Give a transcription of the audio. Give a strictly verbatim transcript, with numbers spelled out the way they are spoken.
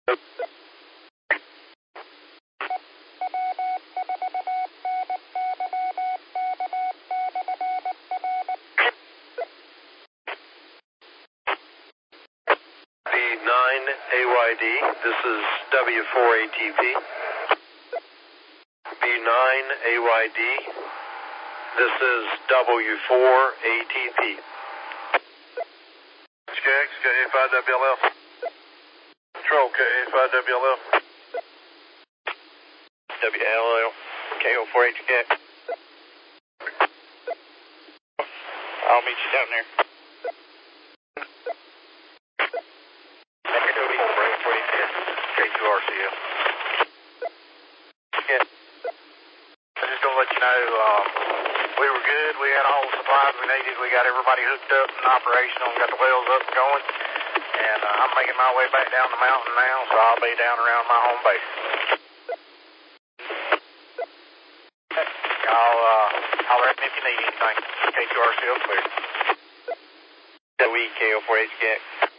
B nine A Y D, this is W four A T P. B nine A Y D, this is W four A T P. K X, K A five W L L. Control, K A five W L L. W L L, K O four H K. I'll meet you down there. K two R C L. Yeah. I'm just going to let you know, um, we were good. We had all the supplies we needed. We got everybody hooked up and operational. We got the wells up and going. And uh, I'm making my way back down the mountain now, so I'll be down around my home base. I'll uh, holler at me if you need anything. K two R C L clear. W K O four H K.